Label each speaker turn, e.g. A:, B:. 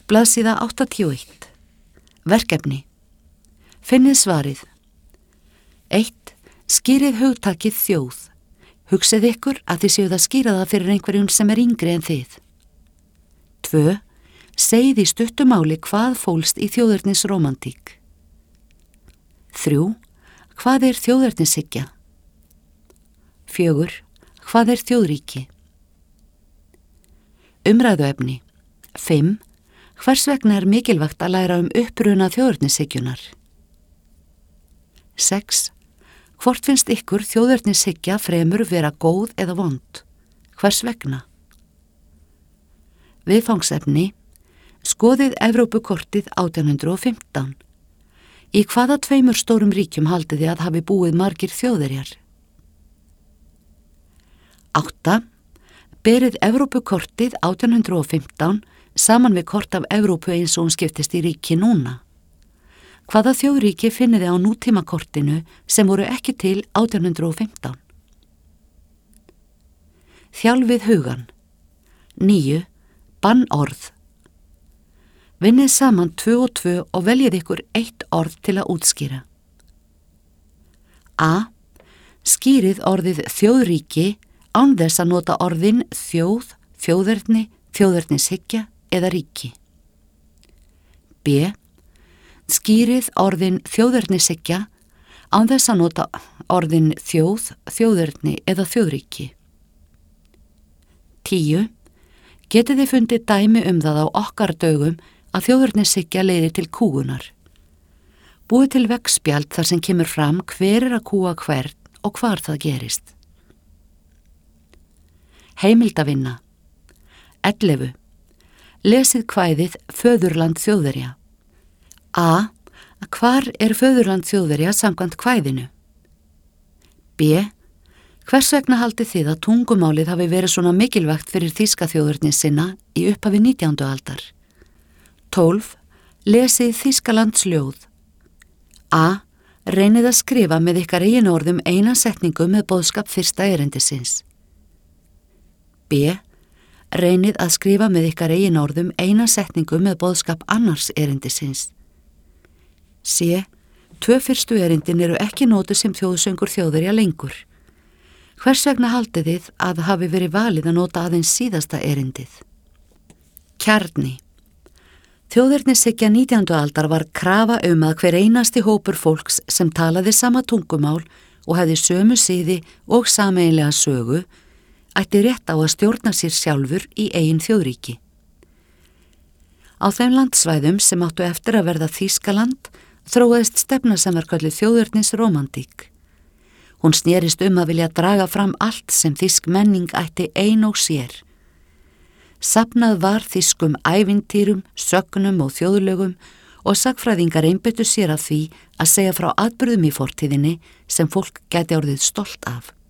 A: Blaðsíða 81. Verkefni. Finnið svarið. 1. Skýrið hugtakið þjóð. Hugsið ykkur að þið séuð að skýra það fyrir einhverjum sem yngri en þið. 2. Segið í stuttu máli hvað fólst í þjóðernisrómantík. 3. Hvað er þjóðernishyggja? 4. Hvað er þjóðríki? Umræðuefni. 5. Hvers vegna er mikilvægt að læra uppruna þjóðernishyggjunnar? 6. Hvort finnst ykkur þjóðernishyggja fremur vera góð eða vond? Hvers vegna? Viðfangsefni. Skoðið Evrópukortið 1815. Í hvaða 2 stórum ríkjum haldið þið að hafi búið margir þjóðverjar? 8. Berið Evrópukortið 1815 saman við kort af Evrópu eins og hún skiptist í ríki núna. Hvaða þjóðríki finnið þið á nútímakortinu sem voru ekki til 1815? Þjálfið hugan. 9. Bannorð. Vinnið saman 2 og 2 og veljið ykkur 1 orð til að útskýra. A. Skýrið orðið þjóðríki án þess að nota orðin þjóð, þjóðerni, þjóðernishyggja eða ríki. B. Skýrið orðin þjóðernishyggja án þess að nota orðin þjóð, þjóðerni eða þjóðríki. 10. Getið þið fundið dæmi það á okkar dögum að þjóðernishyggja leiði til kúgunar. Búið til veggspjald þar sem kemur fram hver er að kúga hvern og hvar það gerist. Heimildavinna. 11. Lesið kvæðið Föðurland Þjóðverja. A. Hvar er föðurland Þjóðverja samkvæmt kvæðinu? B. Hvers vegna haldið þið að tungumálið hafi verið svona mikilvægt fyrir þýska þjóðernis sinna í upphafi 19. aldar? 12. Lesið Þýskalandsljóð. A. Reynið að skrifa með ykkar eigin orðum eina setningu með boðskap fyrsta erindisins. B. Reynið að skrifa með ykkar eigin orðum eina setningu með boðskap annars erindisins. C. 2 fyrstu erindin eru ekki nótuð sem þjóðsöngur Þjóðverja lengur. Hvers vegna haldið þið að hafi verið valið að nota aðeins síðasta erindið? Kjarni. Þjóðernishyggja 19. aldar var krafa að hver einasti hópur fólks sem talaði sama tungumál og hefði sömu siði og sameiginlega sögu ætti rétt á að stjórna sér sjálfur í eigin þjóðríki. Á þeim landsvæðum sem áttu eftir að verða Þýskaland þróaðist stefna sem var kölluð þjóðernisrómantík. Hún snerist að vilja draga fram allt sem þýsk menning ætti ein og sér. Safnað var þýskum ævintýrum, sögnum og þjóðlögum og sagnfræðingar einbeittu sér að því að segja frá atburðum í fortíðinni sem fólk gæti orðið stolt af.